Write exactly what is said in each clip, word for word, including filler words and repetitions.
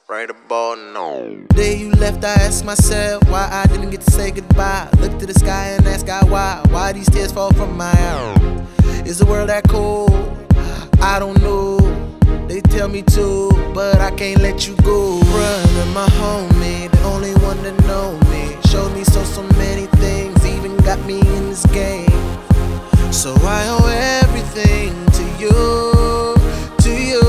Right about now. Day you left, I asked myself why I didn't get to say goodbye. Look to the sky and ask God why. Why these tears fall from my eyes? Is the world that cold? I don't know. They tell me to, but I can't let you go. Brother, my homie, the only one that know me, showed me so so many things, even got me in this game. So I owe everything to you, to you.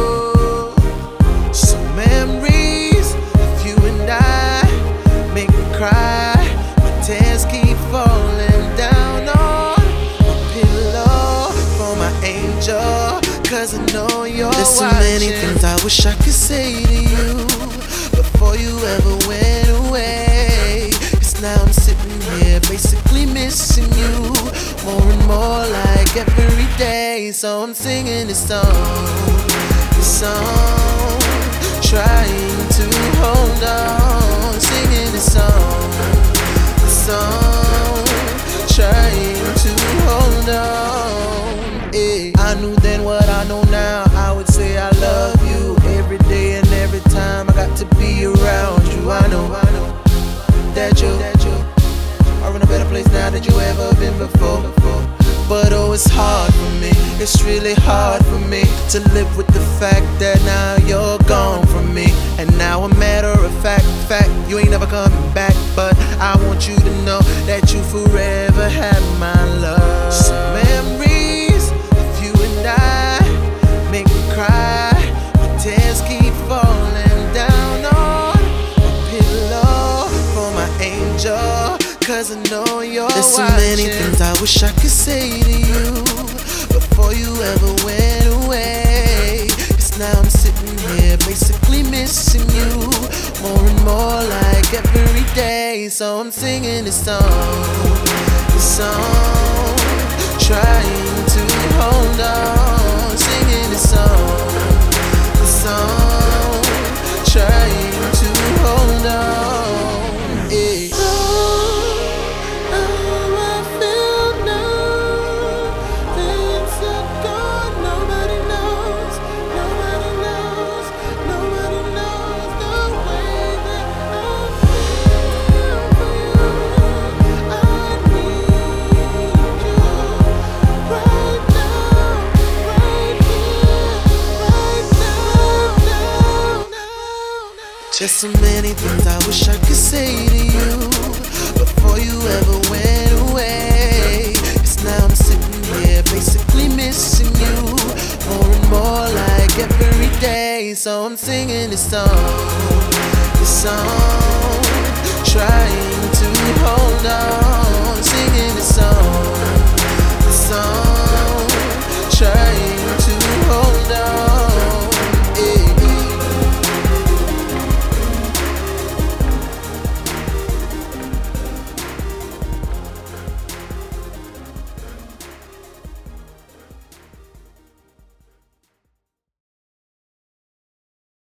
Some memories of you and I make me cry. My tears keep falling down on my pillow for my angel, 'cause I know you're There's so watching. Many things I wish I could say to you before you ever went away. 'Cause now I'm sitting here basically missing you more and more like every day. So I'm singing this song, this song, trying to hold on. Singing this song, this song, trying to hold on. Yeah. I knew then what I know now. I would say I love you every day and every time. I got to be around you. I know, I know that you are in a better place now than you ever been before. But oh, it's hard for me. It's really hard for me to live with the fact that now you're gone from me. And now a matter of fact, fact, you ain't never coming back. But I want you to know that you forever have my love. Some memories of you and I make me cry. My tears keep falling down on my pillow for my angel, 'cause I know you're There's so watching. Many things I wish I could say to you before you ever went away. 'Cause now I'm sitting here basically missing you more and more like every day. So I'm singing this song, this song, trying to hold on. Singing this song, this song, trying to hold on. Yeah. There's so many things I wish I could say to you before you ever went away. 'Cause now I'm sitting here basically missing you more and more like every day. So I'm singing this song, this song, trying to hold on.